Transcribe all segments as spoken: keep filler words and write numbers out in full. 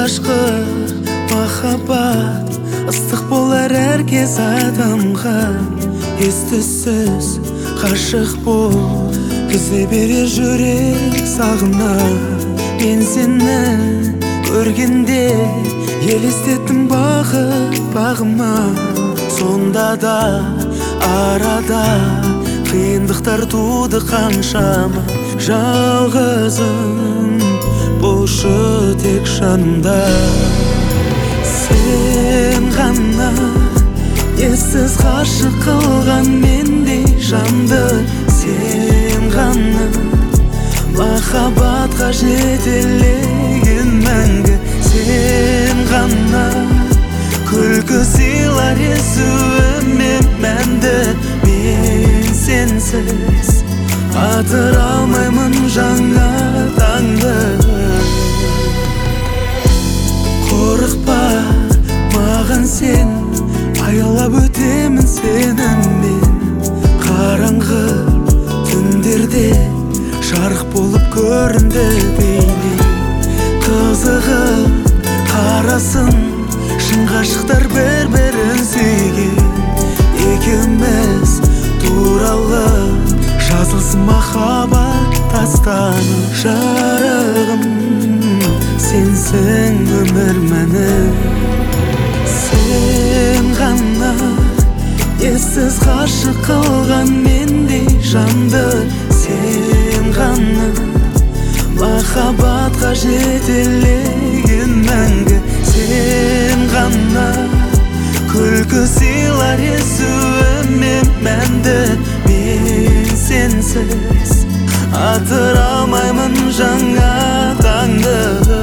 алғашқы махаббат ыстық болар әркез адамға. Ес-түссіз ғашық бол, күзе берер жүрек сағына. Мен сені көргенде елестеттім бақыт бағыма. Сонда да арада қиындықтар туды қаншама. Жалғызым болшы тек жанымда. Сен ғана ессіз ғашық қылған мендей жанды. Сен ғана махаббатқа жетелеген мәңгі. Сен ғана күлкі сыйлар езуіме мәнді. Мен сенсіз атыра алмаймын жаңа таңды. Қорықпа маған сен, аялап өтемін сеніммен. Қараңғы түндерде жарық болып көрінді бейне. Қызығып қарасын шын ғашықтар бір-бірін сүйген. Екеуміз туралы жазылсын махаббат дастаны. Жарығым сенсің өмір мәні. Сен ғана ессіз ғашық қылған мендей жанды. Сен ғана махаббатқа жетелеген мәңгі. Сен ғана күлкі сыйлар езуіме мәнді. Мен сенсіз атыра алмаймын жаңа таңды.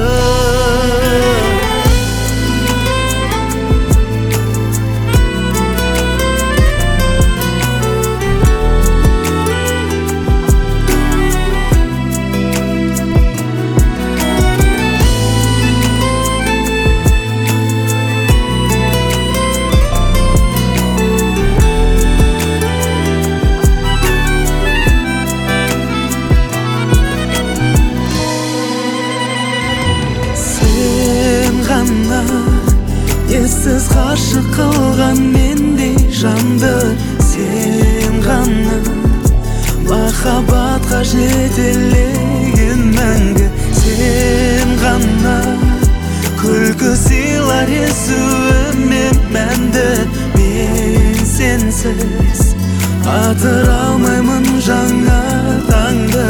Ессіз ғашық қылған мендей жанды. Сен ғана махаббатқа жетелеген мәңгі. Сен ғана күлкі сыйлар езуіме мәнді. Мен сенсіз атыра алмаймын жаңа таңды.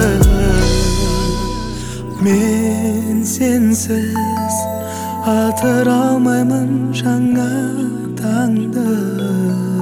Мен сенсіз атыра алмаймын жаңа таңды.